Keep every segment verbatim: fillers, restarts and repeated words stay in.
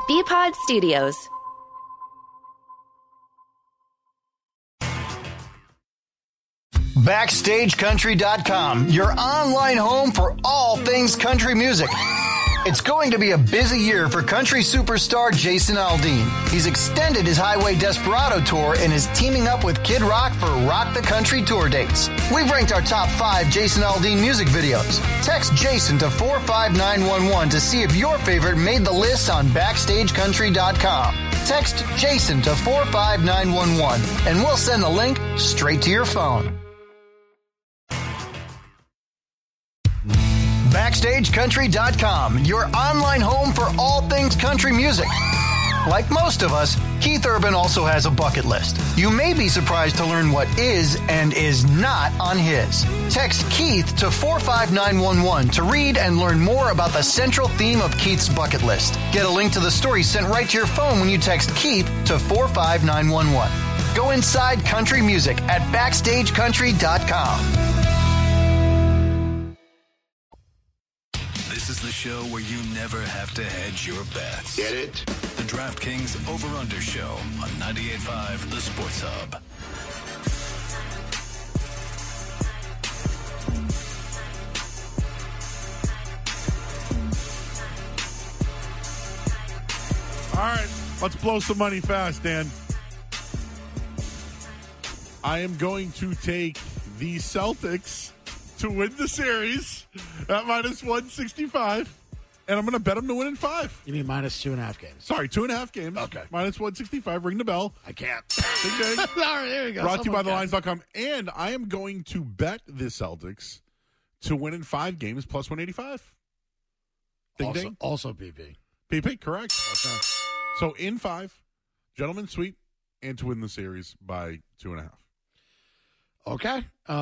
B-Pod Studios. Backstage Country dot com, your online home for all things country music. It's going to be a busy year for country superstar Jason Aldean. He's extended his Highway Desperado tour and is teaming up with Kid Rock for Rock the Country tour dates. We've ranked our top five Jason Aldean music videos. Text Jason to four five nine one one to see if your favorite made the list on Backstage Country dot com. Text Jason to four five nine one one and we'll send the link straight to your phone. Backstage Country dot com, your online home for all things country music. Like most of us, Keith Urban also has a bucket list. You may be surprised to learn what is and is not on his. Text Keith to four five nine one one to read and learn more about the central theme of Keith's bucket list. Get a link to the story sent right to your phone when you text Keith to four five nine one one. Go inside country music at Backstage Country dot com. This is the show where you never have to hedge your bets. Get it? The DraftKings Over-Under Show on ninety-eight point five The Sports Hub. All right, let's blow some money fast, Dan. I am going to take the Celtics to win the series at minus one sixty-five, and I'm going to bet them to win in five. You mean minus two and a half games? Sorry, two and a half games. Okay. Minus one sixty-five. Ring the bell. I can't. Ding, ding. All right, there you go. Brought to you by Someone the can. lines dot com. And I am going to bet the Celtics to win in five games plus one eighty-five. Ding, Also, ding. also P P. P P, correct. Okay. So in five, gentlemen sweep, and to win the series by two and a half. Okay.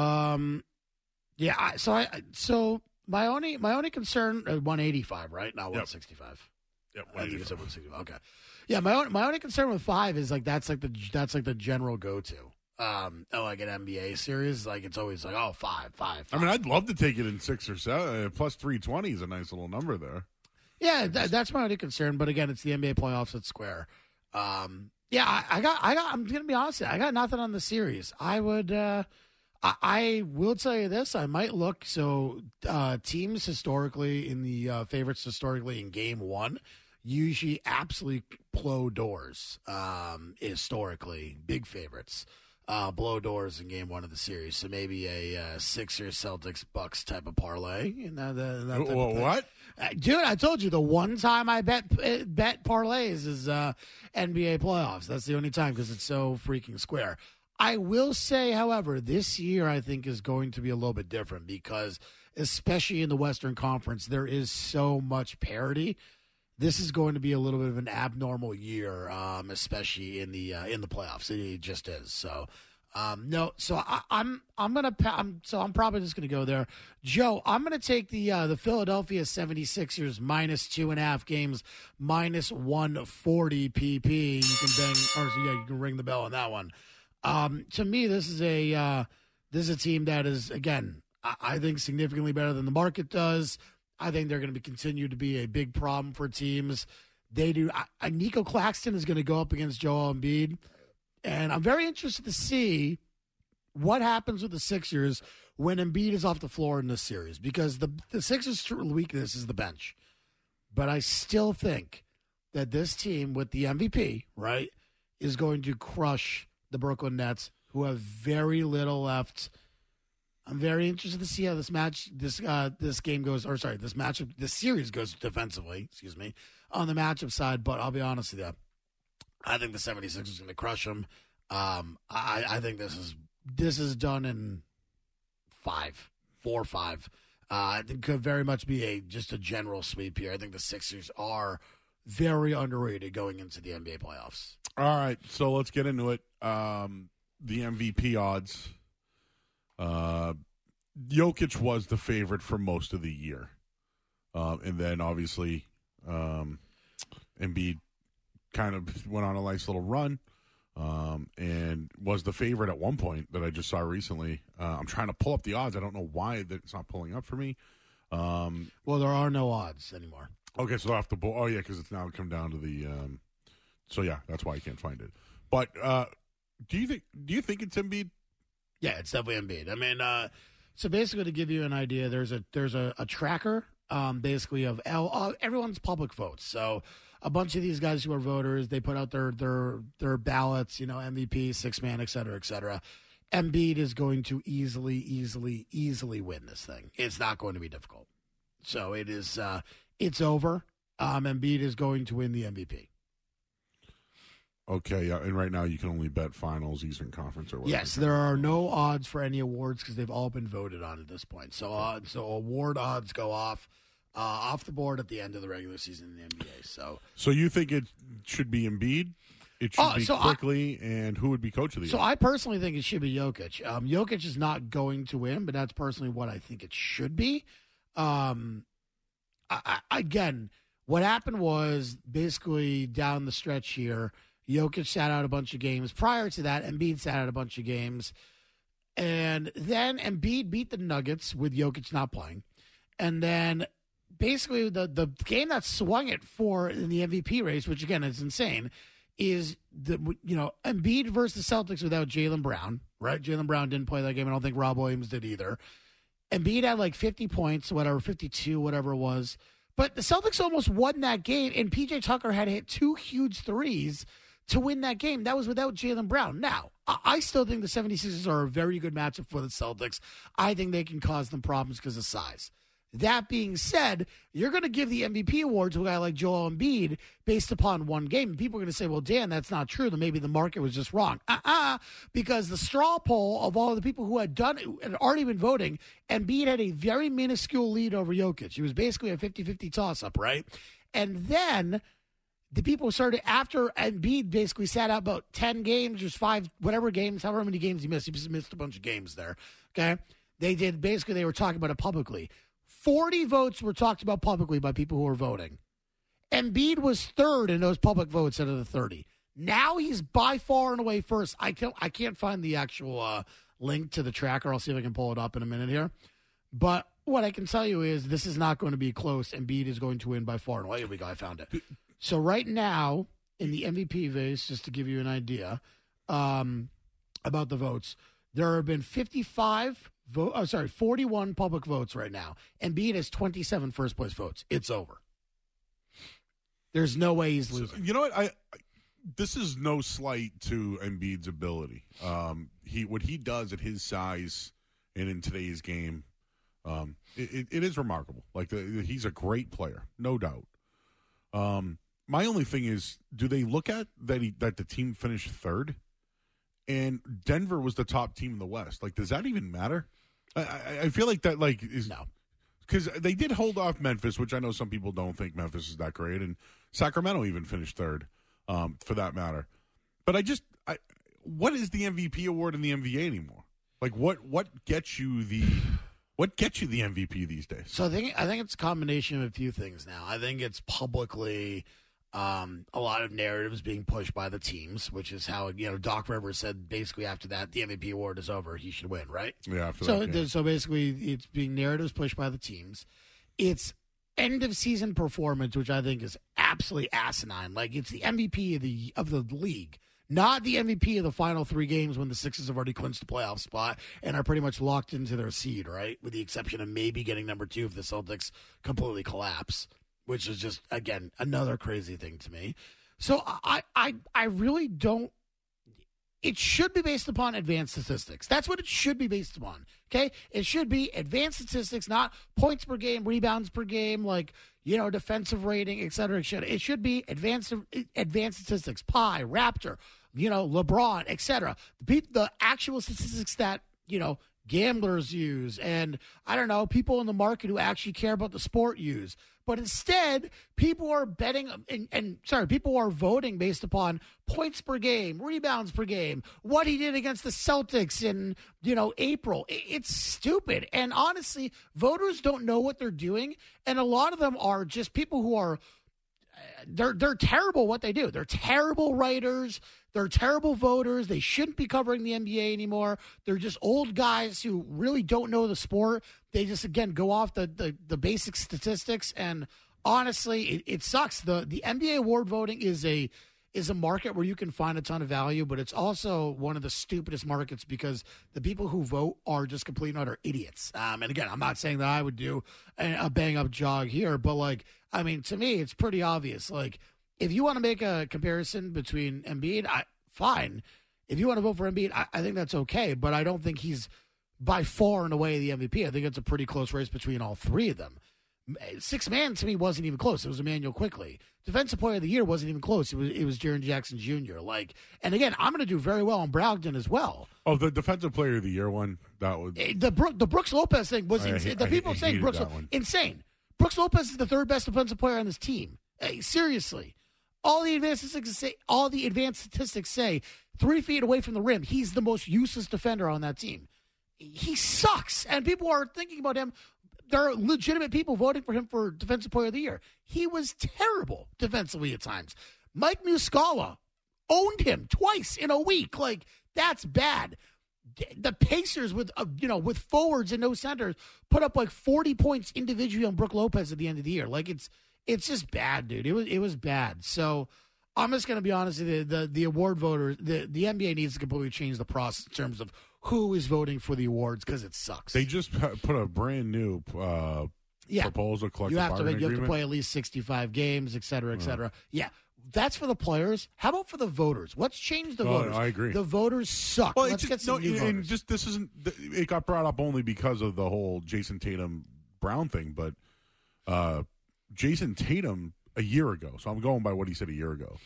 Um, yeah. I, so I so my only my only concern uh, one eighty-five, right? Not one sixty-five. Yep. I think you said one sixty-five. Okay. Yeah. My own, my only concern with five is like that's like the that's like the general go to. Um, oh, like an N B A series, like it's always like oh five five. five. I mean, I'd love to take it in six or seven. Uh, plus three twenty is a nice little number there. Yeah, that, that's my only concern. But again, it's the N B A playoffs at Square. Um, yeah, I, I got, I got. I'm gonna be honest. I got nothing on the series. I would. Uh, I, I will tell you this. I might look. So uh, teams historically in the uh, favorites historically in Game One usually absolutely blow doors. Um, historically, big favorites. Uh, blow doors in game one of the series. So maybe a uh, Sixers, Celtics, Bucks type of parlay. You know, the, that type Whoa, of thing. what? Uh, dude, I told you the one time I bet uh, bet parlays is uh, N B A playoffs. That's the only time because it's so freaking square. I will say, however, this year I think is going to be a little bit different because, especially in the Western Conference, there is so much parity. This is going to be a little bit of an abnormal year, um, especially in the uh, in the playoffs. It, it just is. So, um, no. So I, I'm I'm gonna I'm, so I'm probably just gonna go there. Joe, I'm gonna take the uh, the Philadelphia seventy-sixers minus two and a half games, minus one forty P P. You can bang, or yeah, you can ring the bell on that one. Um, to me, this is a uh, this is a team that is again, I, I think significantly better than the market does. I think they're going to be continue to be a big problem for teams. They do. I, I, Nico Claxton is going to go up against Joel Embiid, and I'm very interested to see what happens with the Sixers when Embiid is off the floor in this series because the the Sixers' true weakness is the bench. But I still think that this team with the M V P, right, is going to crush the Brooklyn Nets, who have very little left. I'm very interested to see how this match, this uh, this game goes, or sorry, this matchup, this series goes defensively, excuse me, on the matchup side. But I'll be honest with you, I think the seventy-sixers are going to crush them. Um, I, I think this is this is done in five, four or five. Uh, it could very much be a just a general sweep here. I think the Sixers are very underrated going into the N B A playoffs. All right, so let's get into it. Um, the M V P odds. Uh, Jokic was the favorite for most of the year. Um, and then, obviously, um, Embiid kind of went on a nice little run um, and was the favorite at one point that I just saw recently. Uh, I'm trying to pull up the odds. I don't know why that it's not pulling up for me. Um, well, there are no odds anymore. Okay, so off the board. Oh, yeah, because it's now come down to the. Um, so yeah, that's why I can't find it. But uh, do you think? Do you think it's Embiid? Yeah, it's definitely Embiid. I mean, uh, so basically, to give you an idea, there's a there's a, a tracker, um, basically of L, uh, everyone's public votes. So a bunch of these guys who are voters, they put out their their their ballots. You know, M V P, six man, et cetera, et cetera. Embiid is going to easily, easily, easily win this thing. It's not going to be difficult. So it is. Uh, It's over. Um, Embiid is going to win the M V P. Okay, yeah, and right now you can only bet finals, Eastern Conference, or whatever. Yes, there are no odds for any awards because they've all been voted on at this point. So, uh, so award odds go off uh, off the board at the end of the regular season in the N B A. So, so you think it should be Embiid? It should uh, be so quickly, I, and who would be coach of the year? So I personally think it should be Jokic. Um, Jokic is not going to win, but that's personally what I think it should be. Um, I, I, again, what happened was basically down the stretch here, Jokic sat out a bunch of games. Prior to that, Embiid sat out a bunch of games. And then Embiid beat the Nuggets with Jokic not playing. And then basically the, the game that swung it for in the M V P race, which again is insane, is the you know Embiid versus the Celtics without Jaylen Brown, right? Jaylen Brown didn't play that game. I don't think Rob Williams did either. Embiid had like fifty points, whatever, fifty-two, whatever it was. But the Celtics almost won that game, and P J Tucker had hit two huge threes to win that game. That was without Jaylen Brown. Now, I still think the 76ers are a very good matchup for the Celtics. I think they can cause them problems because of size. That being said, you're going to give the M V P award to a guy like Joel Embiid based upon one game. And people are going to say, well, Dan, that's not true. Then maybe the market was just wrong. Uh-uh, because the straw poll of all of the people who had done had already been voting, Embiid had a very minuscule lead over Jokic. He was basically a fifty-fifty toss-up, right? And then the people started, after Embiid basically sat out about ten games, just five, whatever games, however many games he missed. He just missed a bunch of games there, okay? They did, basically, they were talking about it publicly. forty votes were talked about publicly by people who were voting. Embiid was third in those public votes out of the thirty. Now he's by far and away first. I can't, I can't find the actual uh, link to the tracker. I'll see if I can pull it up in a minute here. But what I can tell you is this is not going to be close. Embiid is going to win by far and away. Here we go. I found it. So right now in the M V P race, just to give you an idea um, about the votes, there have been fifty-five vote. Oh, sorry, forty-one public votes right now. Embiid has twenty-seven first place votes. It's over. There's no way he's losing. So, you know what? I, I this is no slight to Embiid's ability. Um, he what he does at his size and in today's game, um, it, it, it is remarkable. Like the, he's a great player, no doubt. Um, my only thing is, do they look at that he that the team finished third? And Denver was the top team in the West. Like, does that even matter? I, I, I feel like that, like, is no, because they did hold off Memphis, which I know some people don't think Memphis is that great, and Sacramento even finished third, um, for that matter. But I just, I, what is the M V P award in the N B A anymore? Like, what what gets you the what gets you the M V P these days? So I think I think it's a combination of a few things now. I think it's publicly. Um, a lot of narratives being pushed by the teams, which is how, you know, Doc Rivers said basically after that, the M V P award is over. He should win, right? Yeah. After so, that, yeah. so basically it's being narratives pushed by the teams. It's end of season performance, which I think is absolutely asinine. Like, it's the M V P of the, of the league, not the M V P of the final three games when the Sixers have already clinched the playoff spot and are pretty much locked into their seed, right? With the exception of maybe getting number two if the Celtics completely collapse. Which is just, again, another crazy thing to me. So I, I, I really don't. It should be based upon advanced statistics. That's what it should be based upon. Okay, it should be advanced statistics, not points per game, rebounds per game, like, you know, defensive rating, et cetera. It should, it should be advanced, advanced statistics. Pi, Raptor, you know, LeBron, et cetera. The, the actual statistics that, you know, gamblers use and, I don't know, people in the market who actually care about the sport use. But instead, people are betting and, and sorry, people are voting based upon points per game, rebounds per game, what he did against the Celtics in, you know, April. It's stupid. And honestly, voters don't know what they're doing. And a lot of them are just people who are they're they're terrible what they do. They're terrible writers. They're terrible voters. They shouldn't be covering the N B A anymore. They're just old guys who really don't know the sport. They just, again, go off the, the, the basic statistics. And honestly, it, it sucks. The the N B A award voting is a is a market where you can find a ton of value, but it's also one of the stupidest markets because the people who vote are just complete and utter idiots. Um, and again, I'm not saying that I would do a, a bang up jog here, but like, I mean, to me, it's pretty obvious. Like, if you want to make a comparison between Embiid, I, fine. If you want to vote for Embiid, I, I think that's okay, but I don't think he's by far and away the M V P. I think it's a pretty close race between all three of them. Six man to me wasn't even close. It was Emmanuel Quickly. Defensive Player of the Year wasn't even close. It was it was Jaren Jackson Junior Like, and again, I'm going to do very well on Brogdon as well. Oh, the Defensive Player of the Year one, that was the Brook, the Brooks Lopez thing was I, insane. I, The people I saying Brooks insane. Brooks Lopez is the third best defensive player on this team. Hey, seriously, all the advanced statistics say all the advanced statistics say three feet away from the rim, he's the most useless defender on that team. He sucks, and people are thinking about him. There are legitimate people voting for him for Defensive Player of the Year. He was terrible defensively at times. Mike Muscala owned him twice in a week. Like, that's bad. The Pacers with uh, you know with forwards and no centers put up like forty points individually on Brook Lopez at the end of the year. Like, it's it's just bad, dude. It was it was bad. So I'm just gonna be honest with you. The the award voters, the the N B A needs to completely change the process in terms of who is voting for the awards because it sucks. They just put a brand new uh, yeah. proposal, collective you have to bargaining you have agreement. to play at least sixty-five games, et cetera, et cetera. Uh, yeah, that's for the players. How about for the voters? Let's change the oh, voters. I agree. The voters suck. Well, Let's just, get some no, new and voters. just this isn't. It got brought up only because of the whole Jason Tatum Brown thing, but uh, Jason Tatum a year ago. So I'm going by what he said a year ago.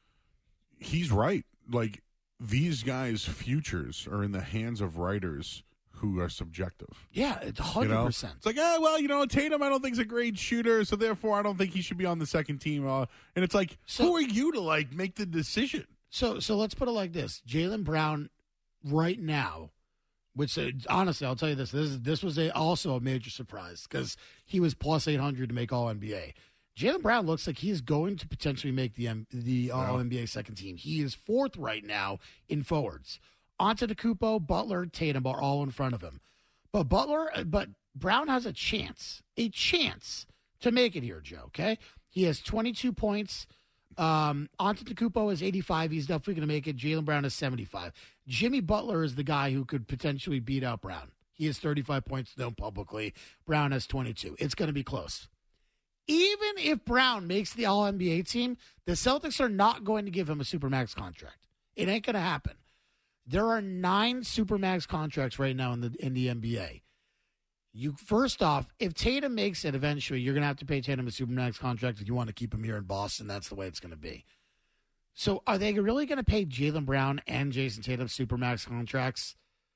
He's right. Like, these guys' futures are in the hands of writers who are subjective. Yeah, it's one hundred you know? percent. It's like, oh, well, you know, Tatum I don't think is a great shooter, so therefore I don't think he should be on the second team. Uh, and it's like, so, who are you to, like, make the decision? So so let's put it like this. Jaylen Brown right now, which uh, honestly, I'll tell you this, this, is, this was a, also a major surprise because he was plus eight hundred to make All N B A. Jaylen Brown looks like he's going to potentially make the the All N B A second team. He is fourth right now in forwards. Antetokounmpo, Butler, Tatum are all in front of him. But Butler, but Brown has a chance, a chance to make it here, Joe, okay? He has twenty-two points. Um, Antetokounmpo is eighty-five. He's definitely going to make it. Jaylen Brown is seventy-five. Jimmy Butler is the guy who could potentially beat out Brown. He has thirty-five points known publicly. Brown has twenty-two. It's going to be close. Even if Brown makes the All N B A team, the Celtics are not going to give him a Supermax contract. It ain't going to happen. There are nine Supermax contracts right now in the in the N B A. You first off, if Tatum makes it eventually, you're going to have to pay Tatum a Supermax contract if you want to keep him here in Boston. That's the way it's going to be. So are they really going to pay Jaylen Brown and Jason Tatum Supermax contracts?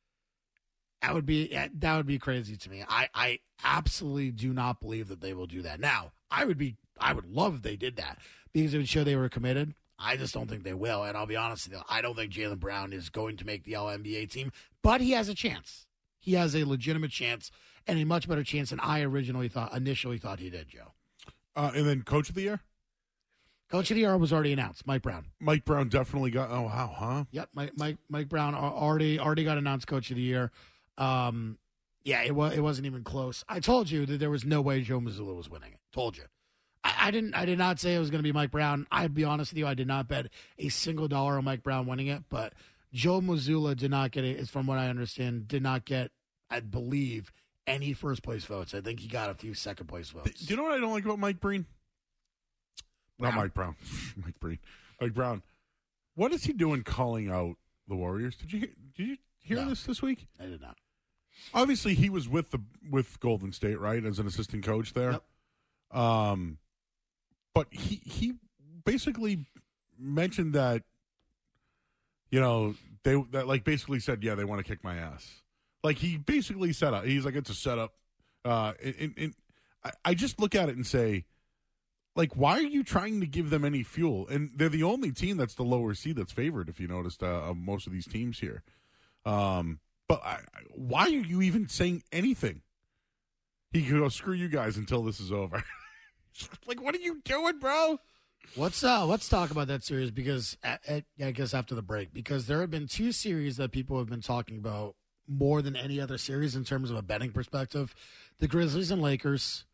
That would be that would be crazy to me. I, I absolutely do not believe that they will do that. Now, I would be I would love if they did that because it would show they were committed. I just don't think they will, and I'll be honest with you, I don't think Jaylen Brown is going to make the All N B A team, but he has a chance. He has a legitimate chance and a much better chance than I originally thought, initially thought he did, Joe. Uh, and then Coach of the Year? Coach of the Year was already announced, Mike Brown. Mike Brown definitely got, oh, wow, huh? Yep, Mike Mike, Mike Brown already already got announced Coach of the Year. Um, yeah, it, was, it wasn't even close. I told you that there was no way Joe Mazzulla was winning it. Told you. I, I didn't. I did not say it was going to be Mike Brown. I'd be honest with you. I did not bet a single dollar on Mike Brown winning it. But Joe Mazzulla did not get it. From what I understand, did not get, I believe, any first place votes. I think he got a few second place votes. Do you know what I don't like about Mike Breen? Not Mike Brown. Mike Breen. Mike Brown. What is he doing calling out the Warriors? Did you hear, did you hear No. this this week? I did not. Obviously, he was with the with Golden State, right, as an assistant coach there. Yep. Um, but he he basically mentioned that, you know, they that like basically said, yeah, they want to kick my ass. Like, he basically set up. He's like, it's a setup. Uh, and, and I, I just look at it and say, like, why are you trying to give them any fuel? And they're the only team that's the lower seed that's favored, if you noticed, uh, of most of these teams here. Um, but I, why are you even saying anything? He could go, screw you guys until this is over. Like, what are you doing, bro? Let's uh, let's talk about that series because at, at, I guess after the break, because there have been two series that people have been talking about more than any other series in terms of a betting perspective: the Grizzlies and Lakers,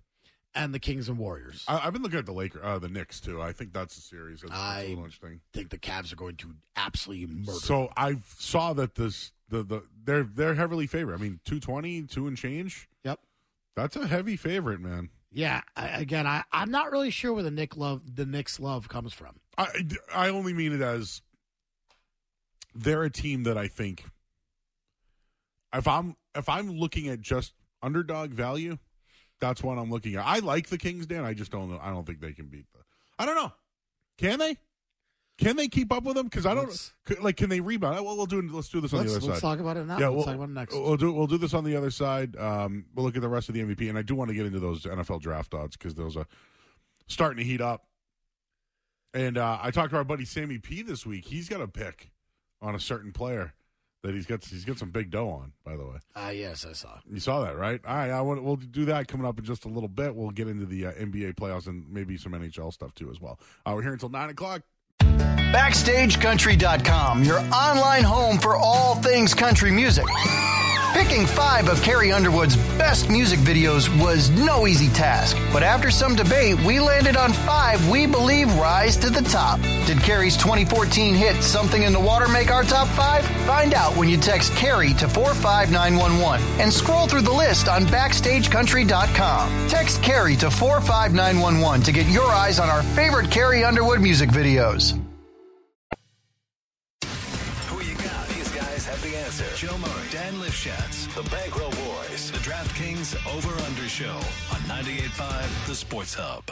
and the Kings and Warriors. I, I've been looking at the Lakers, uh, the Knicks too. I think that's a series. That's, that's I a little interesting. think the Cavs are going to absolutely murder. So I saw that this the, the they're they're heavily favored. I mean, two twenty, two and change. Yep. That's a heavy favorite, man. Yeah. I, again, I I'm not really sure where the Nick love the Knicks love comes from. I I only mean it as they're a team that I think if I'm if I'm looking at just underdog value, that's what I'm looking at. I like the Kings, Dan. I just don't know. I don't think they can beat the. I don't know. Can they? Can they keep up with them? Because I don't Let's- like. Can they rebound? Well, we'll do. Let's do this on Let's, the other let's side. talk about it now. Yeah, let's we'll, talk about it next. we'll do. We'll do this on the other side. Um, we'll look at the rest of the M V P, and I do want to get into those N F L draft odds because those are starting to heat up. And uh, I talked to our buddy Sammy P this week. He's got a pick on a certain player that he's got. He's got some big dough on. By the way, Ah, yes, I saw. you saw that, right? All right, I want. We'll do that coming up in just a little bit. We'll get into the uh, N B A playoffs and maybe some N H L stuff too as well. Uh, we're here until nine o'clock. Backstage Country dot com, your online home for all things country music. Picking five of Carrie Underwood's best music videos was no easy task, but after some debate, we landed on five we believe rise to the top. Did Carrie's twenty fourteen hit Something in the Water make our top five? Find out when you text Carrie to four five nine one one and scroll through the list on Backstage Country dot com. Text Carrie to four five nine one one to get your eyes on our favorite Carrie Underwood music videos. Who you got? These guys have the answer. Joe Murray, Dan Lifshatz, the Bankroll Boys, the DraftKings Over-Under Show on ninety-eight point five The Sports Hub.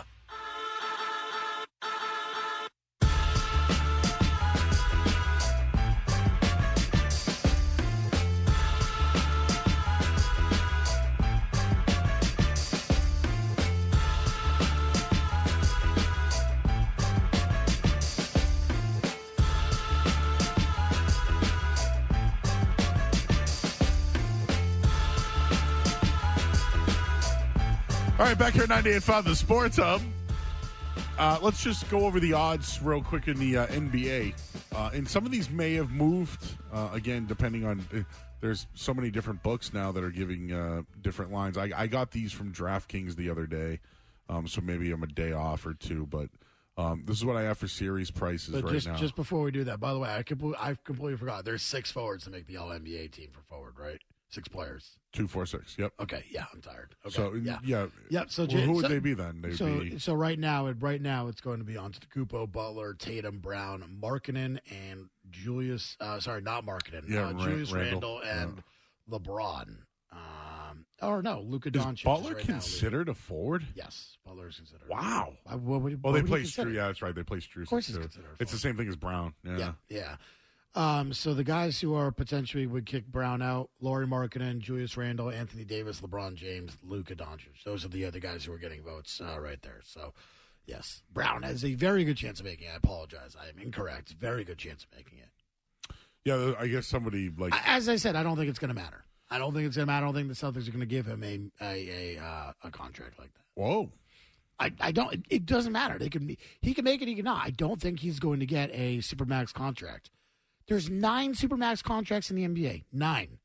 All right, back here at ninety-eight point five The Sports Hub. Uh, let's just go over the odds real quick in the uh, N B A. Uh, and some of these may have moved, uh, again, depending on... Uh, there's so many different books now that are giving uh, different lines. I, I got these from DraftKings the other day, um, so maybe I'm a day off or two. But um, this is what I have for series prices But right just, now. just before we do that, by the way, I, compl- I completely forgot. There's six forwards to make the All N B A team for forward, right? Six players. Two, four, six. Yep. Okay, yeah, I'm tired. Okay, So, yeah. yeah. Yep, so Well, J- who would so- they be then? They'd So, be... so right now, it right now it's going to be Antetokounmpo, Butler, Tatum, Brown, Markkanen, and Julius. Uh, sorry, not Markkanen. Yeah, uh, Ra- Julius Randle, Randle and LeBron. Um, or no, Luka Is Doncic. Butler is right considered a forward? Now. Yes, Butler is considered. Wow. I, what would, Well, what they would you play consider? Stru. Yeah, that's right. They play Struce. Of course, he's too. considered. a It's the forward. same thing as Brown. Yeah. Yeah, yeah. Um, so the guys who are potentially would kick Brown out: Laurie Markkanen, Julius Randle, Anthony Davis, LeBron James, Luka Doncic. Those are the other guys who are getting votes uh, right there. So, yes, Brown has a very good chance of making it. I apologize, I am incorrect. Very good chance of making it. Yeah, I guess somebody like As I said, I don't think it's going to matter. I don't think it's going to matter. I don't think the Celtics are going to give him a a a, uh, a contract like that. whoa. I, I don't. It, it doesn't matter. They can he can make it. He can not. I don't think he's going to get a supermax contract. There's nine supermax contracts in the N B A. Nine.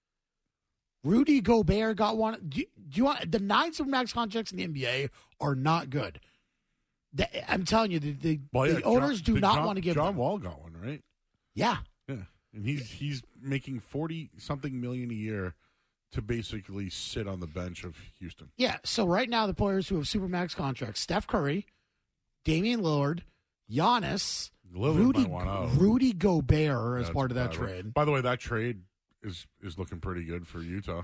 Rudy Gobert got one. Do, do you want the nine supermax contracts in the N B A are not good. The, I'm telling you, the, the, Well, yeah, the owners John- do did not John- want to give John them. Wall got one, right? Yeah. Yeah, and he's he's making forty something million a year to basically sit on the bench of Houston. Yeah. So right now, the players who have supermax contracts: Steph Curry, Damian Lillard, Giannis, Lillard Rudy, might want out. Rudy Gobert as That's part of that bad, right? trade. By the way, that trade is is looking pretty good for Utah.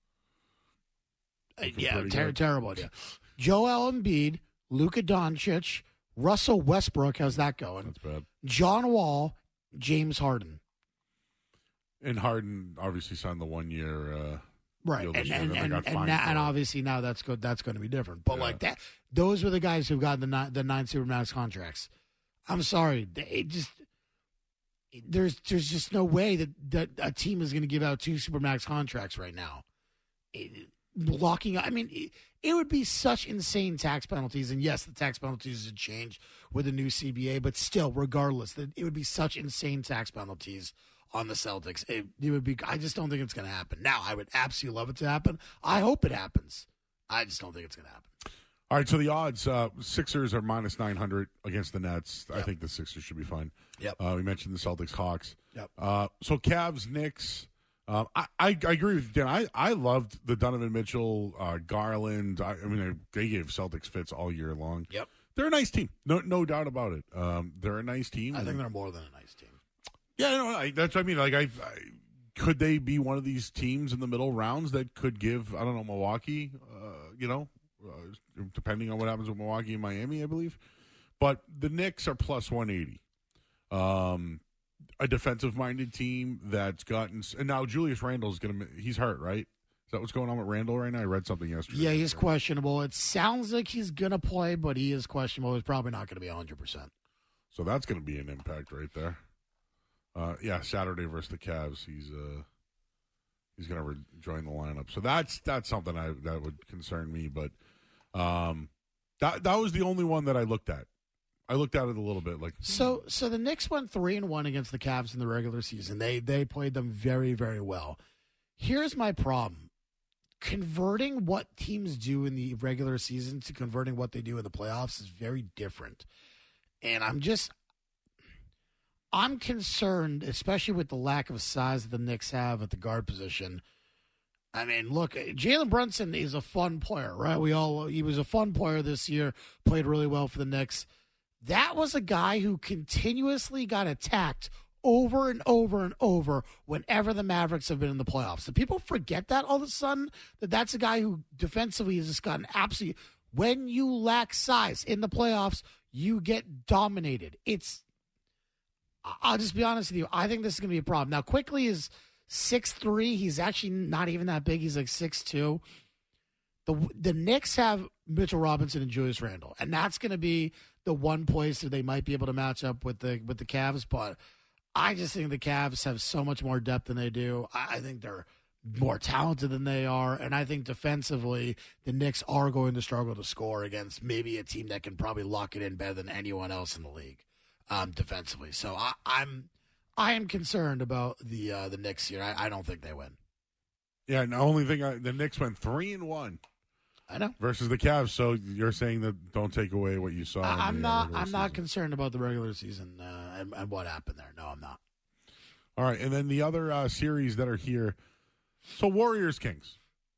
Uh, Looking yeah, pretty ter- good. terrible idea. Joel Embiid, Luka Doncic, Russell Westbrook. How's that going? That's bad. John Wall, James Harden. And Harden obviously signed the one year. Uh, Right, deal and this year, and then they and, got and, fined now, for and it. obviously now that's good. That's going to be different. But Yeah. like that, those were the guys who got the nine, the nine supermax contracts. I'm sorry, they it just there's there's just no way that, that a team is going to give out two supermax contracts right now. It, blocking, I mean, it, it would be such insane tax penalties. And yes, the tax penalties would change with the new C B A, but still, regardless, that it would be such insane tax penalties on the Celtics. It, it would be. I just don't think it's going to happen. Now, I would absolutely love it to happen. I hope it happens. I just don't think it's going to happen. All right, so the odds, uh, Sixers are minus nine hundred against the Nets. Yep. I think the Sixers should be fine. Yep. Uh, we mentioned the Celtics, Hawks. Yep. Uh, so Cavs, Knicks. Uh, I, I, I agree with Dan. I, I loved the Donovan Mitchell, uh, Garland. I, I mean, they gave Celtics fits all year long. Yep. They're a nice team. No no doubt about it. Um, they're a nice team. I think they're more than a nice team. Yeah, no, I, that's what I mean. Like, I, I could they be one of these teams in the middle rounds that could give, I don't know, Milwaukee, uh, you know, uh, depending on what happens with Milwaukee and Miami, I believe. But the Knicks are plus one eighty. Um, a defensive-minded team that's gotten – and now Julius Randle's going to – he's hurt, right? Is that what's going on with Randle right now? I read something yesterday. Yeah, he's questionable. It sounds like he's going to play, but he is questionable. He's probably not going to be one hundred percent. So that's going to be an impact right there. Uh, yeah, Saturday versus the Cavs. He's uh, he's going to re- join the lineup. So that's that's something I, that would concern me. But um, that that was the only one that I looked at. I looked at it a little bit. Like So so the Knicks went three and one against the Cavs in the regular season. They They played them very, very well. Here's my problem. Converting what teams do in the regular season to converting what they do in the playoffs is very different. And I'm just, I'm concerned, especially with the lack of size that the Knicks have at the guard position. I mean, look, Jalen Brunson is a fun player, right? We all, he was a fun player this year, played really well for the Knicks. That was a guy who continuously got attacked over and over and over whenever the Mavericks have been in the playoffs. Do people forget that all of a sudden? That that's a guy who defensively has just gotten absolutely... When you lack size in the playoffs, you get dominated. It's... I'll just be honest with you. I think this is going to be a problem. Now, Quickly is six three. He's actually not even that big. He's like six two. The, the Knicks have Mitchell Robinson and Julius Randle, and that's going to be the one place that they might be able to match up with the with the Cavs, but... I just think the Cavs have so much more depth than they do. I think they're more talented than they are. And I think defensively, the Knicks are going to struggle to score against maybe a team that can probably lock it in better than anyone else in the league um, defensively. So I, I'm I am concerned about the uh, the Knicks here. I, I don't think they win. Yeah, and the only thing, I, the Knicks went three and one. I know. Versus the Cavs, so you're saying that don't take away what you saw. I, I'm in the, not. Uh, I'm season. not concerned about the regular season uh, and, and what happened there. No, I'm not. All right, and then the other uh, series that are here. So Warriors Kings.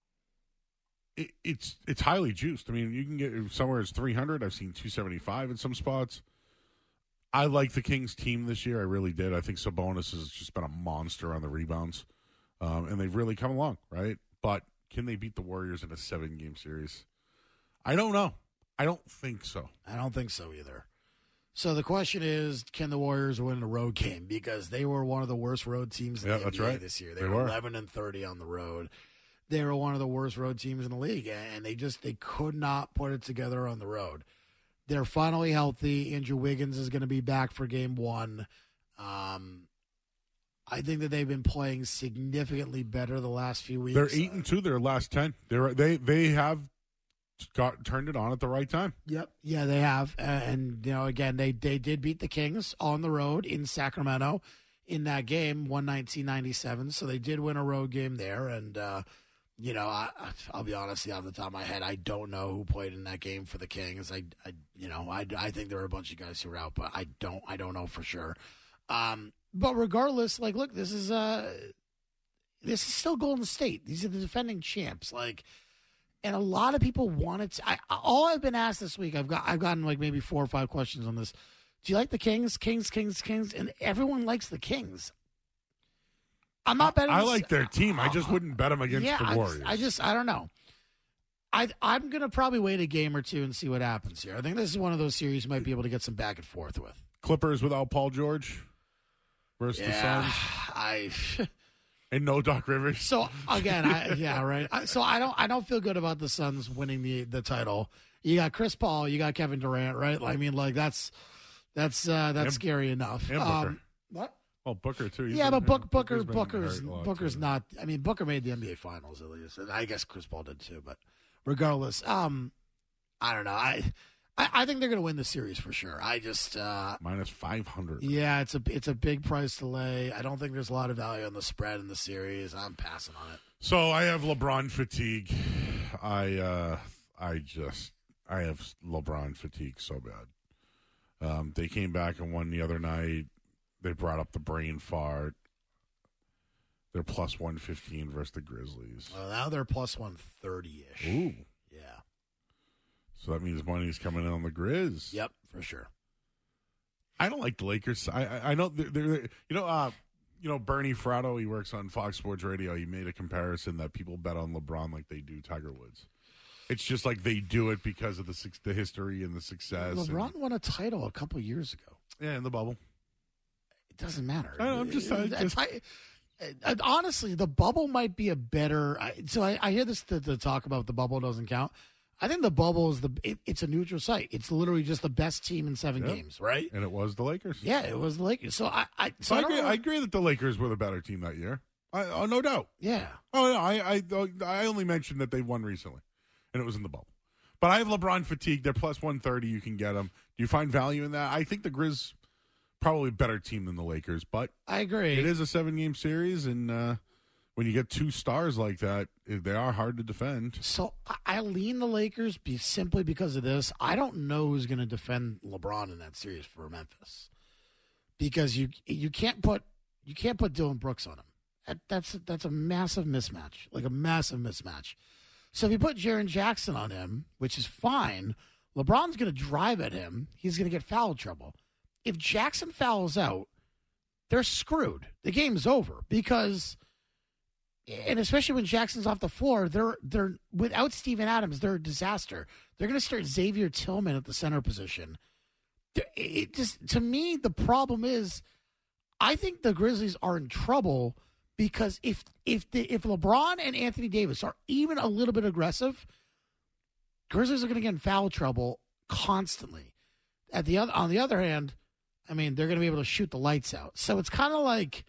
It, it's it's highly juiced. I mean, you can get somewhere it's three hundred. I've seen two seventy-five in some spots. I like the Kings team this year. I really did. I think Sabonis has just been a monster on the rebounds, um, and they've really come along, right? But can they beat the Warriors in a seven-game series? I don't know. I don't think so. I don't think so either. So the question is, can the Warriors win a road game? Because they were one of the worst road teams in Yeah, the that's N B A right. this year. They, They were were. eleven and thirty on the road. They were one of the worst road teams in the league, and they just they could not put it together on the road. They're finally healthy. Andrew Wiggins is going to be back for game one. Um, I think that they've been playing significantly better the last few weeks. They're eight and two. Their last ten. They're they they have got turned it on at the right time. Yep. Yeah, they have. Uh, and, you know, again, they, they did beat the Kings on the road in Sacramento in that game, one nineteen ninety-seven. So they did win a road game there. And, uh, you know, I, I'll be honest, off the top of my head, I don't know who played in that game for the Kings. I, I you know, I, I think there were a bunch of guys who were out, but I don't, I don't know for sure. Um, but regardless, like, look, this is, uh, this is still Golden State. These are the defending champs. Like, and a lot of people wanted to. I, all I've been asked this week, I've got, I've gotten like maybe four or five questions on this. Do you like the Kings? Kings, Kings, Kings, and everyone likes the Kings. I'm not betting. I this, like their team. I just wouldn't bet them against yeah, the Warriors. I, I just, I don't know. I, I'm gonna probably wait a game or two and see what happens here. I think this is one of those series you might be able to get some back and forth with. Clippers without Paul George versus the Yeah, Suns, I. and no Doc Rivers. So again, I, yeah, right. I, so I don't, I don't feel good about the Suns winning the the title. You got Chris Paul, you got Kevin Durant, right? I mean, like that's that's uh, that's And- scary enough. and Booker. Um, what? Well, Booker too. He's Yeah, been- but Book, Booker, Booker's been Booker's hurt a lot, Booker's too. not. I mean, Booker made the N B A Finals at least, and I guess Chris Paul did too. But regardless, um, I don't know. I I, I think they're going to win the series for sure. I just, uh, minus five hundred. yeah, it's a it's a big price to lay. I don't think there's a lot of value on the spread in the series. I'm passing on it. So I have LeBron fatigue. I uh, I just I have LeBron fatigue so bad. Um, they came back and won the other night. They brought up the brain fart. They're plus one fifteen versus the Grizzlies. Well, now they're plus one thirty ish. Ooh, yeah. So that means money's coming in on the Grizz. Yep, for sure. I don't like the Lakers. I I, I know they're, they're you know uh you know Bernie Fratto. He works on Fox Sports Radio. He made a comparison that people bet on LeBron like they do Tiger Woods. It's just like they do it because of the the history and the success. LeBron and, won a title a couple years ago. Yeah, in the bubble. It doesn't matter. I know, I'm just, I just I, I, honestly, the bubble might be a better. I, so I, I hear this to, to talk about the bubble doesn't count. I think the bubble is the. It, it's a neutral site. It's literally just the best team in seven yep. games, right? And it was the Lakers. Yeah, it was the Lakers. So I, I, so so I, I, agree, know, I agree that the Lakers were the better team that year. I, oh, no doubt. Yeah. Oh no, I, I, I only mentioned that they won recently, and it was in the bubble. But I have LeBron fatigue. They're plus one thirty. You can get them. Do you find value in that? I think the Grizz probably a better team than the Lakers, but I agree. It is a seven-game series, and uh, when you get two stars like that, they are hard to defend. So I lean the Lakers be simply because of this. I don't know who's going to defend LeBron in that series for Memphis because you you can't put you can't put Dylan Brooks on him. That, that's that's a massive mismatch, like a massive mismatch. So if you put Jaren Jackson on him, which is fine, LeBron's going to drive at him. He's going to get foul trouble. If Jackson fouls out, they're screwed. The game's over because, and especially when Jackson's off the floor, they're they're without Steven Adams, they're a disaster. They're going to start Xavier Tillman at the center position. It just to me, the problem is, I think the Grizzlies are in trouble because if if the, if LeBron and Anthony Davis are even a little bit aggressive, Grizzlies are going to get in foul trouble constantly. At the other, on the other hand, I mean, they're going to be able to shoot the lights out. So it's kind of like,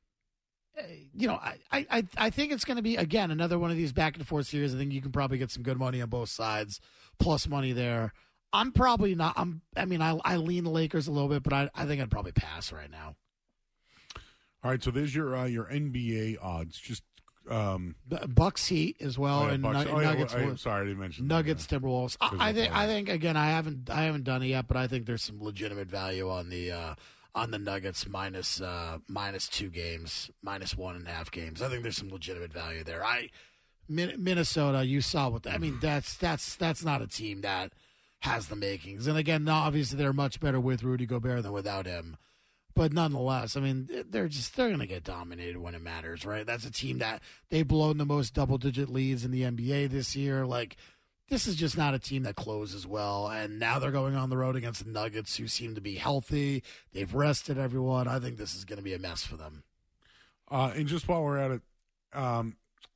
you know, I, I, I think it's going to be, again, another one of these back and forth series. I think you can probably get some good money on both sides, plus money there. I'm probably not, I'm, I mean, I, I lean the Lakers a little bit, but I, I think I'd probably pass right now. All right, so there's your uh, your N B A odds. Just um, Bucks Heat as well, oh, yeah, and Bucks, nu- oh, yeah, Nuggets. well, I'm sorry, I didn't mention Nuggets, that, Timberwolves. I, I think. I think again. I haven't. I haven't done it yet, but I think there's some legitimate value on the uh, on the Nuggets minus uh, minus two games, minus one and a half games. I think there's some legitimate value there. I Minnesota. You saw what the, I mean. That's that's that's not a team that has the makings. And again, obviously they're much better with Rudy Gobert than without him. But nonetheless, I mean, they're just they're going to get dominated when it matters, right? That's a team that they've blown the most double-digit leads in the N B A this year. Like, this is just not a team that closes well. And now they're going on the road against the Nuggets, who seem to be healthy. They've rested everyone. I think this is going to be a mess for them. Uh, and just while we're at it, um,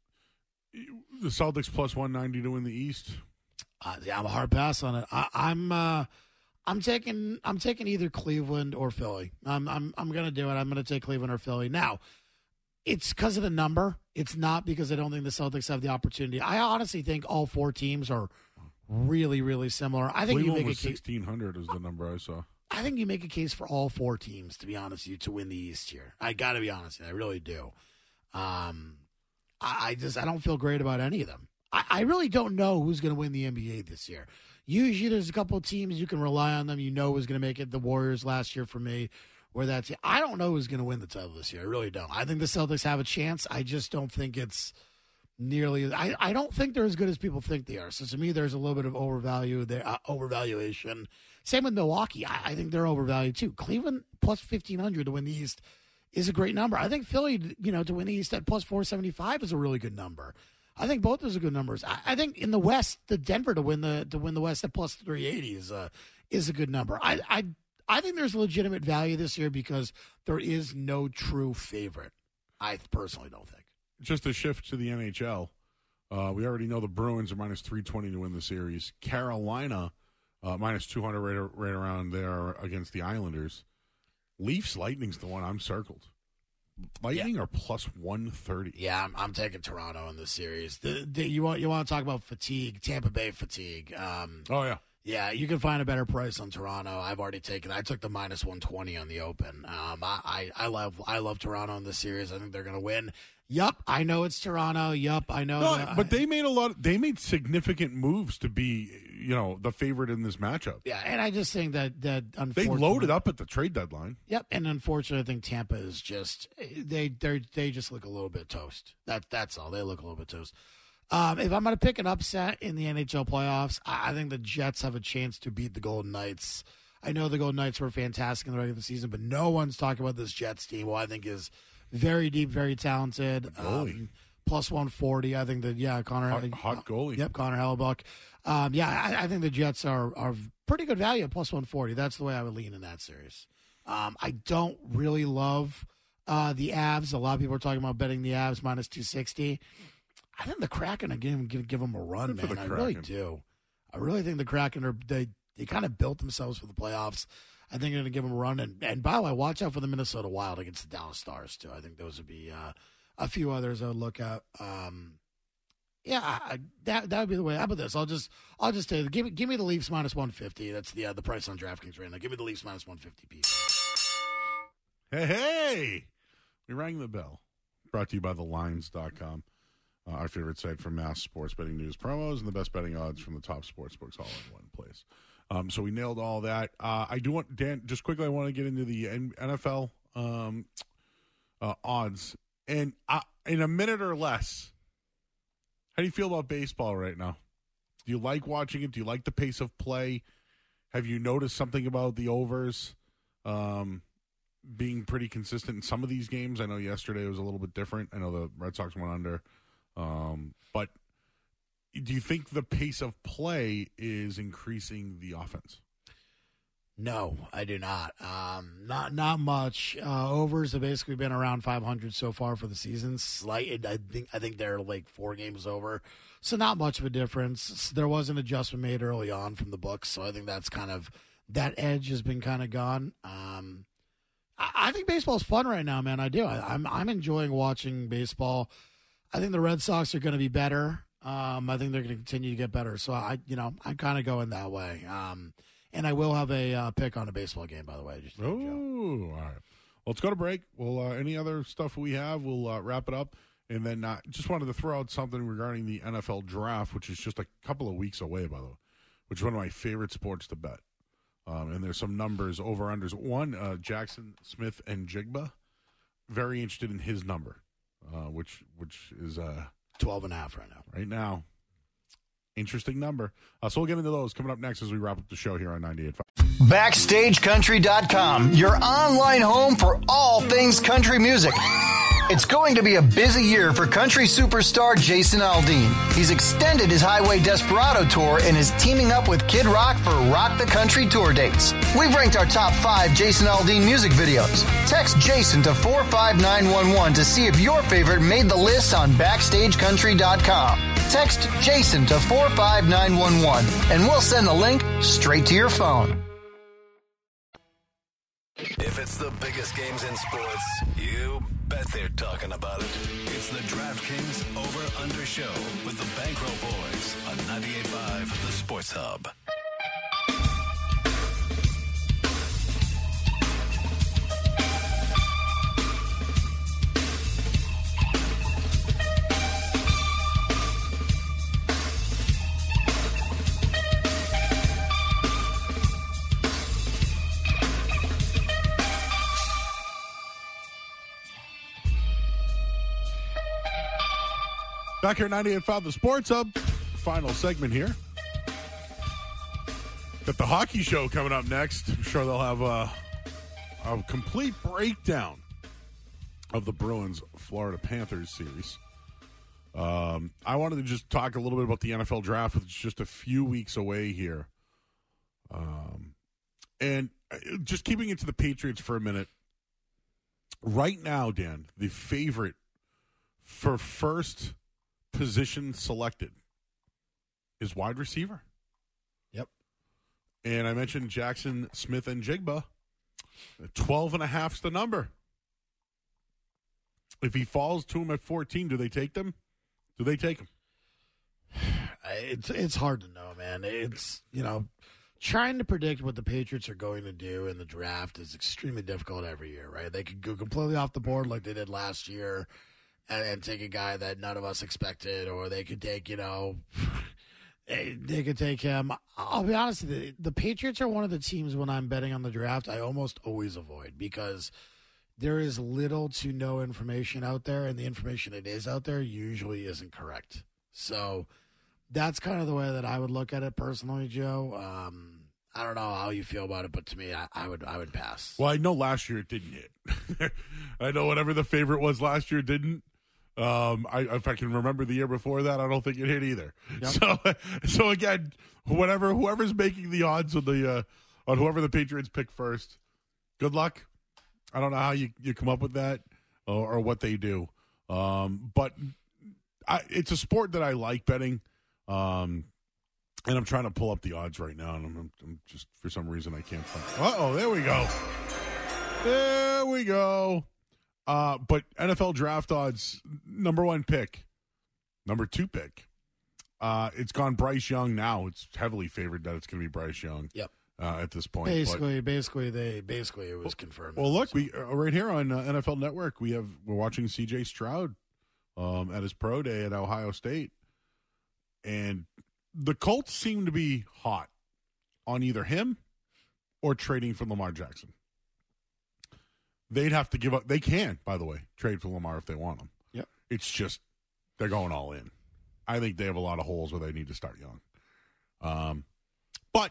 the Celtics plus one ninety to win the East. Uh, yeah, I'm a hard pass on it. I, I'm. Uh, I'm taking I'm taking either Cleveland or Philly. I'm I'm I'm gonna do it. I'm gonna take Cleveland or Philly. Now, it's because of the number. It's not because I don't think the Celtics have the opportunity. I honestly think all four teams are really, really similar. I think Cleveland you make was a case. sixteen hundred is the number I saw. I think you make a case for all four teams, to be honest with you, to win the East here. I got to be honest with you. I really do. Um, I, I just I don't feel great about any of them. I, I really don't know who's going to win the N B A this year. Usually there's a couple of teams you can rely on them. You know who's going to make it. The Warriors last year for me, where that's – I don't know who's going to win the title this year. I really don't. I think the Celtics have a chance. I just don't think it's nearly – I I don't think they're as good as people think they are. So to me, there's a little bit of overvalue there, uh, overvaluation. Same with Milwaukee. I, I think they're overvalued too. Cleveland plus fifteen hundred to win the East is a great number. I think Philly, you know, to win the East at plus four seventy-five is a really good number. I think both those are good numbers. I, I think in the West, the Denver to win the to win the West at plus three eighty is a is a good number. I I I think there's legitimate value this year because there is no true favorite. I personally don't think. Just a shift to the N H L. Uh, we already know the Bruins are minus three twenty to win the series. Carolina uh, minus two hundred right right around there against the Islanders. Leafs Lightning's the one I'm circled. Lightning yeah. are plus one thirty. Yeah, I'm, I'm taking Toronto in this series. The, the, you want you want to talk about fatigue, Tampa Bay fatigue. Um, oh, yeah. Yeah, you can find a better price on Toronto. I've already taken. I took the minus one twenty on the open. Um, I, I, I love I love Toronto in this series. I think they're going to win. Yup, I know it's Toronto. Yup, I know. No, that, but I, they made a lot. Of, they made significant moves to be, you know, the favorite in this matchup. Yeah, and I just think that that They unfortunately loaded up at the trade deadline. Yep, and unfortunately, I think Tampa is just they they they just look a little bit toast. That that's all. They look a little bit toast. Um, if I'm going to pick an upset in the N H L playoffs, I, I think the Jets have a chance to beat the Golden Knights. I know the Golden Knights were fantastic in the regular season, but no one's talking about this Jets team, who I think is very deep, very talented. Um, plus one forty. I think that, yeah, Connor. Hot, hot goalie. Yep, Connor Hellebuck. Um, yeah, I, I think the Jets are, are pretty good value at plus one forty. That's the way I would lean in that series. Um, I don't really love uh, the Avs. A lot of people are talking about betting the Avs minus two sixty. I think the Kraken are going to give them a run, Good for man. the I really Kraken. do. I really think the Kraken are they they kind of built themselves for the playoffs. I think they're going to give them a run. And, and by the way, watch out for the Minnesota Wild against the Dallas Stars too. I think those would be uh, a few others I would look at. Um, yeah, I, that that would be the way. How about this? I'll just I'll just tell you. Give me give me the Leafs minus one fifty. That's the uh, the price on DraftKings right now. Give me the Leafs minus one fifty. Hey, hey! We rang the bell. Brought to you by the lines dot com. Uh, our favorite site for mass sports betting news, promos, and the best betting odds from the top sports books all in one place. Um, so we nailed all that. Uh, I do want, Dan, just quickly, I want to get into the N F L um, uh, odds. And uh, in a minute or less, how do you feel about baseball right now? Do you like watching it? Do you like the pace of play? Have you noticed something about the overs um, being pretty consistent in some of these games? I know yesterday was a little bit different. I know the Red Sox went under. Um, but do you think the pace of play is increasing the offense? No, I do not. Um, not not much. Uh, overs have basically been around five hundred so far for the season. Slight, I think. I think they're like four games over, so not much of a difference. There was an adjustment made early on from the books, so I think that's kind of that edge has been kind of gone. Um, I, I think baseball's fun right now, man. I do. I, I'm I'm enjoying watching baseball. I think the Red Sox are going to be better. Um, I think they're going to continue to get better. So I, you know, I'm kind of going that way. Um, and I will have a uh, pick on a baseball game, by the way. Just Oh, all right. Well, let's go to break. Well, uh, any other stuff we have, we'll uh, wrap it up. And then uh, just wanted to throw out something regarding the N F L draft, which is just a couple of weeks away, by the way, which is one of my favorite sports to bet. Um, and there's some numbers, over-unders. One, uh, Jackson Smith and Jigba, very interested in his number. Uh, which which is uh, twelve and a half right now. Right now. Interesting number. Uh, so we'll get into those coming up next as we wrap up the show here on ninety-eight point five. Backstage Country dot com, your online home for all things country music. It's going to be a busy year for country superstar Jason Aldean. He's extended his Highway Desperado tour and is teaming up with Kid Rock for Rock the Country tour dates. We've ranked our top five Jason Aldean music videos. Text Jason to four five nine one one to see if your favorite made the list on Backstage Country dot com. Text Jason to four five nine one one and we'll send the link straight to your phone. If it's the biggest games in sports, you bet they're talking about it. It's the DraftKings Over-Under Show with the Bankroll Boys on ninety-eight point five The Sports Hub. Back here at ninety-eight point five The Sports Hub. Final segment here. Got the hockey show coming up next. I'm sure they'll have a, a complete breakdown of the Bruins Florida Panthers series. Um, I wanted to just talk a little bit about the N F L draft. It's just a few weeks away here. Um, and just keeping it to the Patriots for a minute. Right now, Dan, the favorite for first position selected is wide receiver. Yep. And I mentioned Jackson Smith and Jigba. twelve and a half's the number. If he falls to him at fourteen, do they take them? Do they take him? It's it's hard to know, man. It's, you know, trying to predict what the Patriots are going to do in the draft is extremely difficult every year, right? They could go completely off the board like they did last year and, and take a guy that none of us expected, or they could take, you know, they, they could take him. I'll be honest, the, the Patriots are one of the teams when I'm betting on the draft I almost always avoid, because there is little to no information out there, and the information that is out there usually isn't correct. So that's kind of the way that I would look at it personally, Joe. Um, I don't know how you feel about it, but to me, I, I would I would pass. Well, I know last year it didn't hit. I know whatever the favorite was last year didn't. Um, I, if I can remember the year before that, I don't think it hit either. Yep. So, so again, whatever whoever's making the odds on the uh, on whoever the Patriots pick first, good luck. I don't know how you, you come up with that or, or what they do, um, but I, it's a sport that I like betting. Um, and I'm trying to pull up the odds right now, and I'm, I'm just, for some reason, I can't find. Uh-oh, there we go. There we go. Uh, but N F L draft odds, number one pick, number two pick. Uh, it's gone Bryce Young now. It's heavily favored that it's going to be Bryce Young. Yep. Uh, at this point, basically, but, basically, they basically it was confirmed. Well, look, we uh, right here on uh, N F L Network, we have we're watching C J Stroud um, at his pro day at Ohio State. And the Colts seem to be hot on either him or trading for Lamar Jackson. They'd have to give up. They can, by the way, trade for Lamar if they want him. Yep. It's just they're going all in. I think they have a lot of holes where they need to start young. Um, but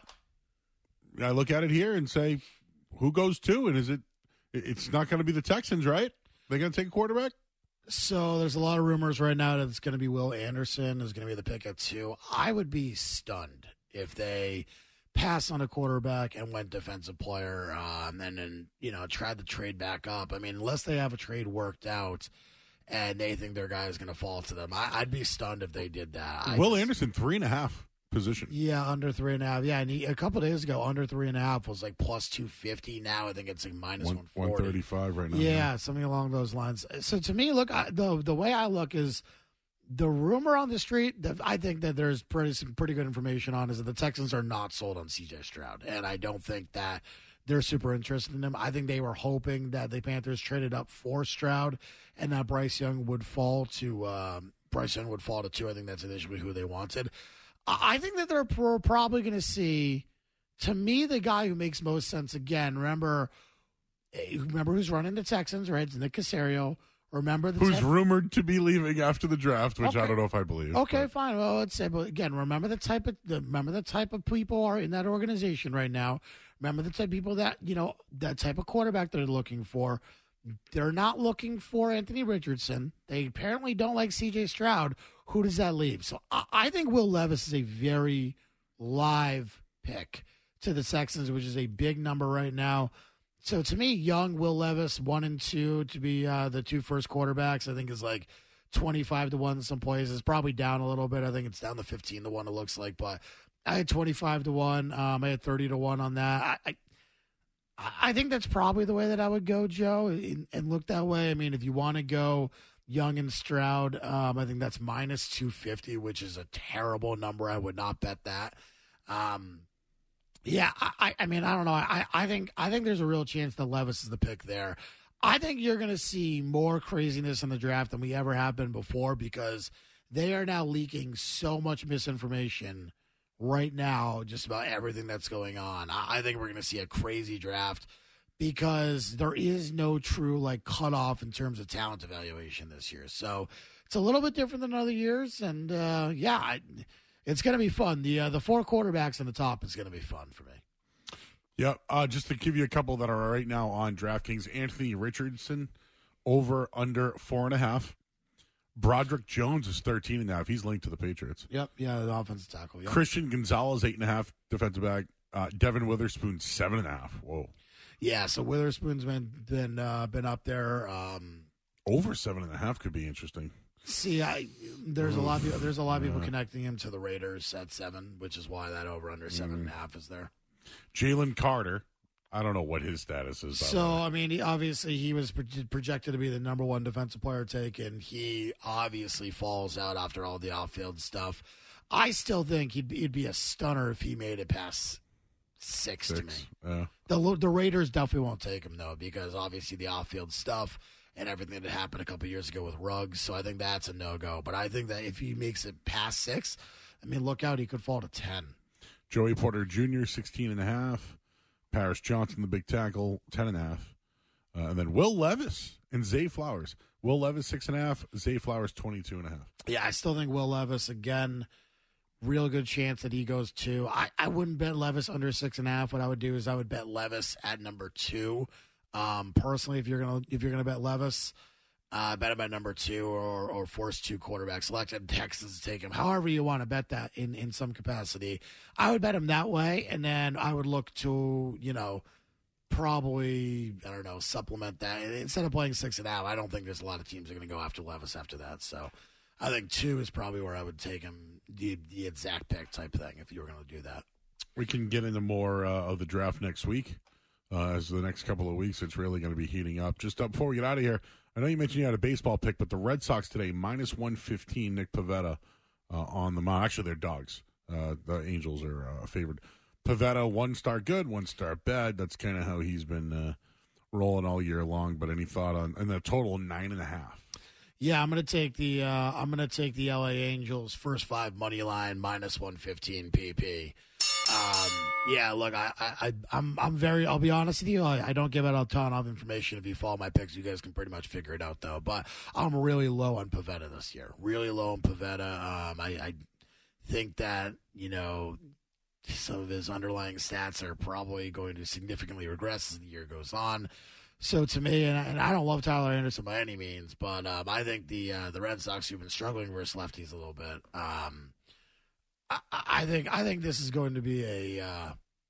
I look at it here and say, who goes to? And is it? It's not going to be the Texans, right? They're going to take a quarterback? So there's a lot of rumors right now that it's going to be Will Anderson is going to be the pick at two. I would be stunned if they pass on a quarterback and went defensive player, um, and then you know tried to trade back up. I mean, unless they have a trade worked out and they think their guy is going to fall to them, I, I'd be stunned if they did that. I Will just, Anderson three and a half position. Yeah, under three and a half. Yeah, and he, a couple of days ago, under three and a half was like plus two fifty. Now I think it's like minus one forty. One thirty five right now. Yeah, yeah, something along those lines. So to me, look, I, the the way I look is the rumor on the street that I think that there's pretty some pretty good information on is that the Texans are not sold on C J Stroud, and I don't think that they're super interested in him. I think they were hoping that the Panthers traded up for Stroud and that Bryce Young would fall to um, Bryce Young would fall to two. I think that's initially who they wanted. I think that they're pro- probably going to see, to me, the guy who makes most sense again. Remember, remember who's running the Texans, right? It's Nick Caserio. Remember the who's type- rumored to be leaving after the draft, which okay. I don't know if I believe. Okay, but. fine. Well, let's say, but again, remember the type of the, remember the type of people are in that organization right now. Remember the type of people that you know that type of quarterback they're looking for. They're not looking for Anthony Richardson. They apparently don't like C J Stroud. Who does that leave? So I, I think Will Levis is a very live pick to the Texans, which is a big number right now. So to me, young Will Levis, one and two to be uh, the two first quarterbacks, I think is like twenty-five to one in some places. Probably down a little bit. I think it's down to fifteen to one, it looks like. But I had twenty-five to one. Um, I had thirty to one on that. I, I I think that's probably the way that I would go, Joe, and, and look that way. I mean, if you want to go Young and Stroud, um, I think that's minus two fifty, which is a terrible number. I would not bet that. Um, yeah, I, I mean, I don't know. I, I think I think there's a real chance that Levis is the pick there. I think you're going to see more craziness in the draft than we ever have been before because they are now leaking so much misinformation right now, just about everything that's going on. I think we're going to see a crazy draft because there is no true like cutoff in terms of talent evaluation this year. So it's a little bit different than other years, and uh, yeah, I, it's going to be fun. The uh, the four quarterbacks on the top is going to be fun for me. Yeah, uh, just to give you a couple that are right now on DraftKings: Anthony Richardson over under four and a half. Broderick Jones is thirteen and a half. He's linked to the Patriots. Yep, yeah, the offensive tackle. Yep. Christian Gonzalez, eight and a half, defensive back. Uh, Devin Witherspoon, seven and a half. Whoa. Yeah, so Witherspoon's been been uh, been up there. Um, Over seven and a half could be interesting. See, I, there's a lot of people, there's a lot of people yeah. connecting him to the Raiders at seven, which is why that over under seven mm. and a half is there. Jalen Carter. I don't know what his status is. So, I mean, he, obviously he was pro- projected to be the number one defensive player taken. He obviously falls out after all the off-field stuff. I still think he'd be, he'd be a stunner if he made it past six, Six. to me. Yeah. The the Raiders definitely won't take him, though, because obviously the off-field stuff and everything that happened a couple years ago with Ruggs. So I think that's a no-go. But I think that if he makes it past six, I mean, look out, he could fall to ten. Joey Porter Junior, sixteen and a half. Paris Johnson, the big tackle, ten and a half. Uh, and then Will Levis and Zay Flowers. Will Levis, six and a half. Zay Flowers, twenty-two and a half. Yeah, I still think Will Levis, again, real good chance that he goes two. I, I wouldn't bet Levis under six and a half. What I would do is I would bet Levis at number two. Um, personally, if you're gonna if you're gonna bet Levis, uh, bet him at number two or or force two quarterback selected. Texas to take him. However you want to bet that in, in some capacity, I would bet him that way, and then I would look to you know probably I don't know supplement that instead of playing six and a half. I don't think there's a lot of teams that are gonna go after Levis after that. So I think two is probably where I would take him, the, the exact pick type thing if you were going to do that. We can get into more uh, of the draft next week. Uh, as the next couple of weeks, it's really going to be heating up. Just uh, before we get out of here, I know you mentioned you had a baseball pick, but the Red Sox today, minus one fifteen, Nick Pivetta uh, on the mound. Actually, they're dogs. Uh, the Angels are uh, favored. Pivetta, one star good, one star bad. That's kind of how he's been uh, rolling all year long. But any thought on, and the total, nine and a half. Yeah, I'm going to take the uh, I'm going to take the L A Angels first five money line minus one fifteen P P. Um, yeah, look, I, I, I'm, I'm very. I'll be honest with you. I, I don't give out a ton of information. If you follow my picks, you guys can pretty much figure it out, though. But I'm really low on Pivetta this year. Really low on Pivetta. Um, I, I think that you know some of his underlying stats are probably going to significantly regress as the year goes on. So to me, and I, and I don't love Tyler Anderson by any means, but um, I think the uh, the Red Sox who've been struggling versus lefties a little bit. Um, I, I think I think this is going to be a uh,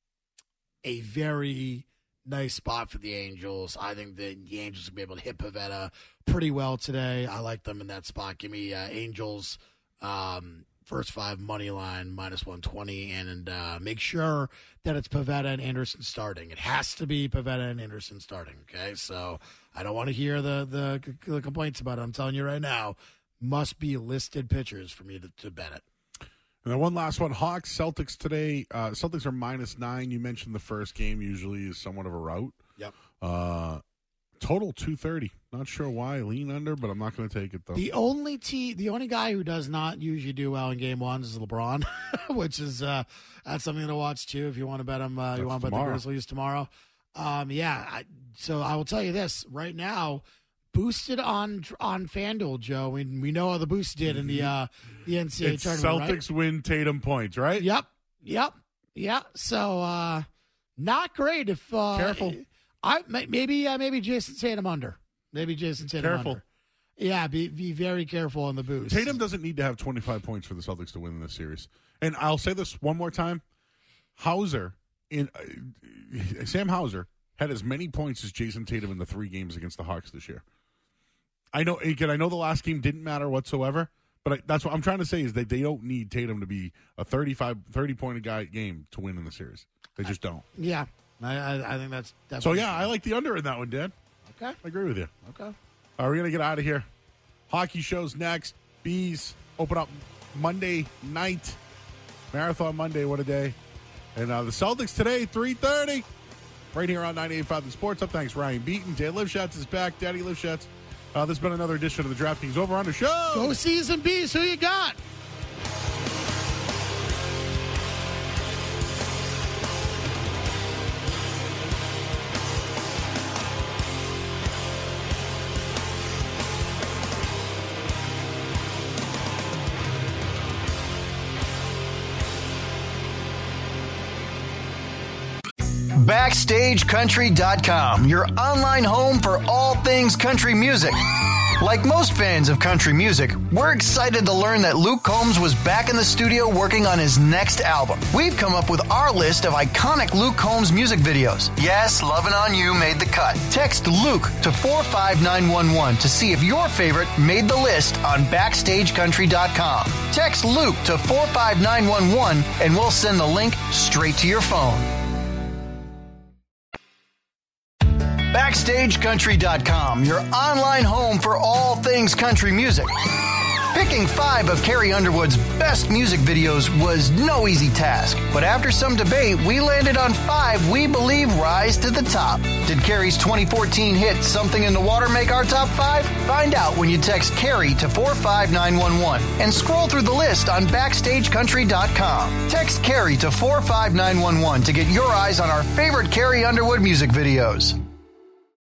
a very nice spot for the Angels. I think that the Angels will be able to hit Pivetta pretty well today. I like them in that spot. Give me uh, Angels um, first five money line minus one twenty, and, and uh, make sure that it's Pivetta and Anderson starting. It has to be Pivetta and Anderson starting. Okay, so I don't want to hear the, the the complaints about it. I'm telling you right now, must be listed pitchers for me to, to bet it. And then one last one, Hawks, Celtics today. Uh, Celtics are minus nine. You mentioned the first game usually is somewhat of a rout. Yep. Uh, total two thirty. Not sure why. Lean under, but I'm not going to take it, though. The only t- the only guy who does not usually do well in game ones is LeBron, which is uh, that's something to watch, too, if you want to bet him. Uh, you want to bet the Grizzlies tomorrow. Um, yeah, I, so I will tell you this. Right now, boosted on on FanDuel, Joe. We, we know how the boost did in the uh, the N C double A it's tournament, Celtics right? win Tatum points, right? Yep, yep, yep. So uh, not great. If uh, Careful. I maybe uh, maybe Jason Tatum under. Maybe Jason Tatum Careful. under. Yeah, be be very careful on the boost. Tatum doesn't need to have twenty-five points for the Celtics to win this series. And I'll say this one more time: Hauser in uh, Sam Hauser had as many points as Jason Tatum in the three games against the Hawks this year. I know, again, I know the last game didn't matter whatsoever, but I, that's what I'm trying to say is that they don't need Tatum to be a thirty-five, thirty-point a guy game to win in the series. They just don't. Yeah, I I, I think that's So, definitely yeah, I like the under in that one, Dan. okay. I agree with you. Okay. All right, we're going to get out of here. Hockey shows next. Bees open up Monday night. Marathon Monday, what a day. And uh, the Celtics today, three thirty. Right here on ninety-eight point five The Sports Hub. Thanks, Ryan Beaton. Dan Lifshutz is back. Daddy Lifshutz. Uh, this has been another edition of the DraftKings Over Under Show. Go C's and B's. Who you got? Backstage Country dot com, your online home for all things country music. Like most fans of country music, we're excited to learn that Luke Combs was back in the studio working on his next album. We've come up with our list of iconic Luke Combs music videos. Yes, Lovin' On You made the cut. Text Luke to four five nine one one to see if your favorite made the list on Backstage Country dot com. Text Luke to four five nine one one and we'll send the link straight to your phone. Backstage Country dot com, your online home for all things country music. Picking five of Carrie Underwood's best music videos was no easy task, but after some debate, we landed on five we believe rise to the top. Did Carrie's twenty fourteen hit Something in the Water make our top five? Find out when you text Carrie to four five nine one one and scroll through the list on backstage country dot com. Text Carrie to four five nine one one to get your eyes on our favorite Carrie Underwood music videos.